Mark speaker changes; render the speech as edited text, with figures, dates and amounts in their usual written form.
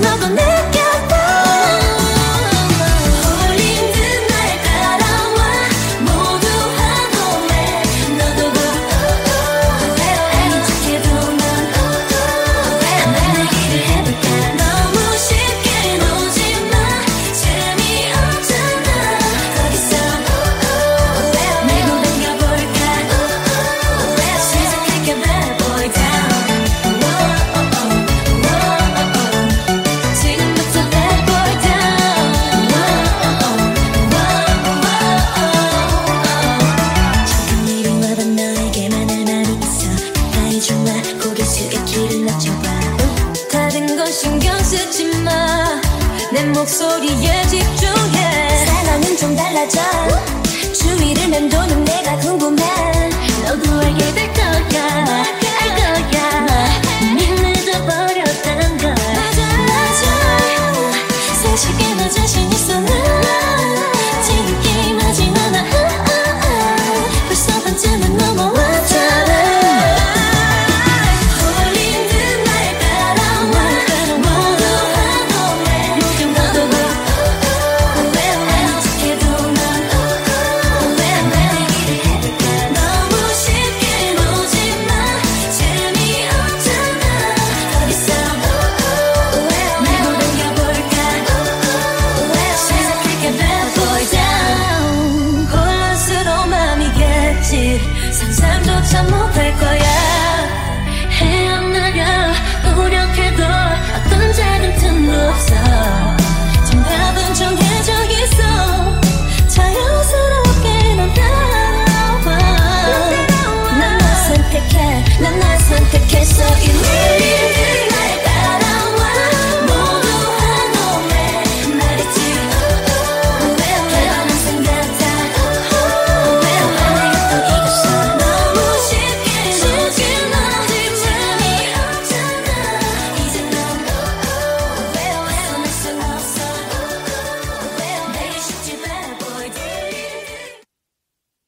Speaker 1: 너도 느껴봐. 홀린 듯 날 따라와 모두 한 몸에 너도 아닌 척해도 넌 만나기를 해볼까. 너무 쉽게 놓지마. 재미없잖아. 거기서 밀고 당겨볼까. 시작할게 bad boy down. 지금부터 bad boy down. 지금 이리와봐. 너에게만 할 말이 있어. 가까이 좋아. 고개 숙여 귀를 낮춰봐. 다른 건 신경 쓰지 마. 내 목소리에 집중해. 상황은 좀 달라져. 주위를 맴도는 내가 궁금해. 너도 알게 될 거야.